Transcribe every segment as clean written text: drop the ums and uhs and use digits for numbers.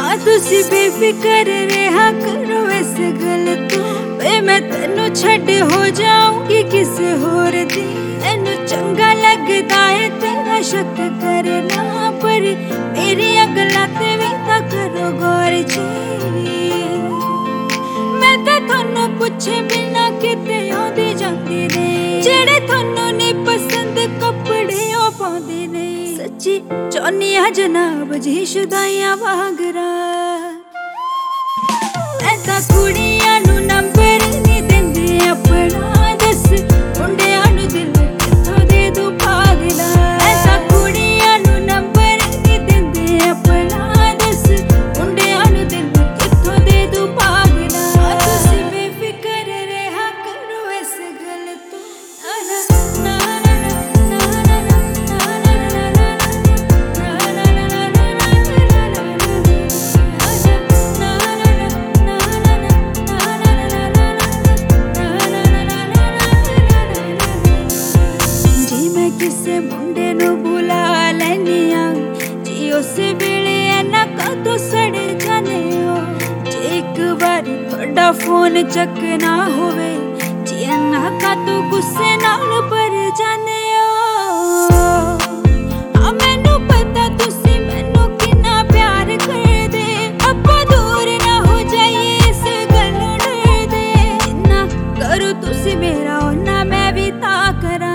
तुसी बेफिकर रहा करो इस गल तो वे मैं तेनू छड़ हो जाऊंगी किसे होर दी। मैनू चंगा लगदा है तेरा शक करना पर मेरी गल्लां ते भी तां करो गौर जी। मैं तां थानू पुछे बिना किते आंदी जांदी ने जेड़े थानू नहीं पसंद कपड़े ओ पाउंदे ने। सच्ची चाहनी आ जनाब जी शुदाइयां वांगरा मैं तां कुड़ियां नू नंबर नहीं देंदे अपना दस मुंडियां नू दिल कित्थों दे दूं पागला। मैं तां कुड़ियां नू नंबर नहीं देंदे अपना दस मुंडियां नू दिल कित्थों दे दूं पागला। तुसीं बेफिकर रहा करो इस गल तो ना किसे मुंडे नू बुला लैनी जी उस वेले ना कदों सड़ जाने हो। जे एक बारी थोड़ा फोन चकना होवे जी ना कदों गुस्से नाल भर जाने हो। मैनू पता तुसी मैनू कितना प्यार करदे अप्पा दूर ना हो जाइए इस गल डरदे। जिन्ना करो तुसी मेरा उन्ना मैं भी तां करा।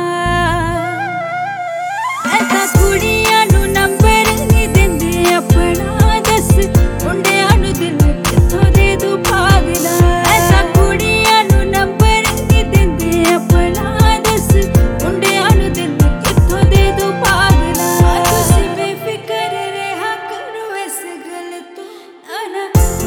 कुड़ियां नू नंबर नहीं देंदे अपना दस मुंडियां नू दिल कित्थों दे दूं पागला। ऐसा कुड़ियां नू नंबर नहीं देंदे अपना दस मुंडियां नू दिल कित्थों दे दूं पागला। तुसीं बेफिकर रहा करो इस गल तो ना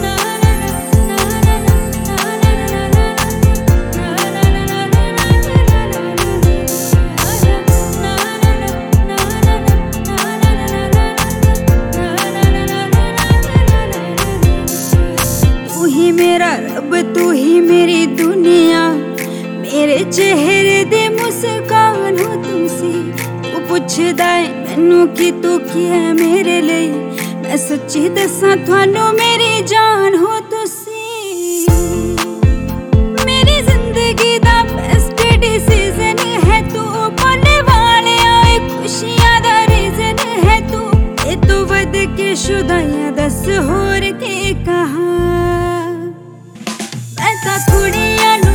मेरा रब तू ही मेरी दुनिया मेरे चेहरे दे मुस्कान हो तुसी। तू पुछदा है मैनू कि तू की है मेरे लिए मैं सच्ची दसां थानू मेरी जान हो तुसी। मेरी जिंदगी दा बेस्ट डिसीजन है तू पाने वाले आए खुशियां दा रीजन है तू। ये तो वध के शुदाइयां दस होर के कहा। मैं तां कुड़ियां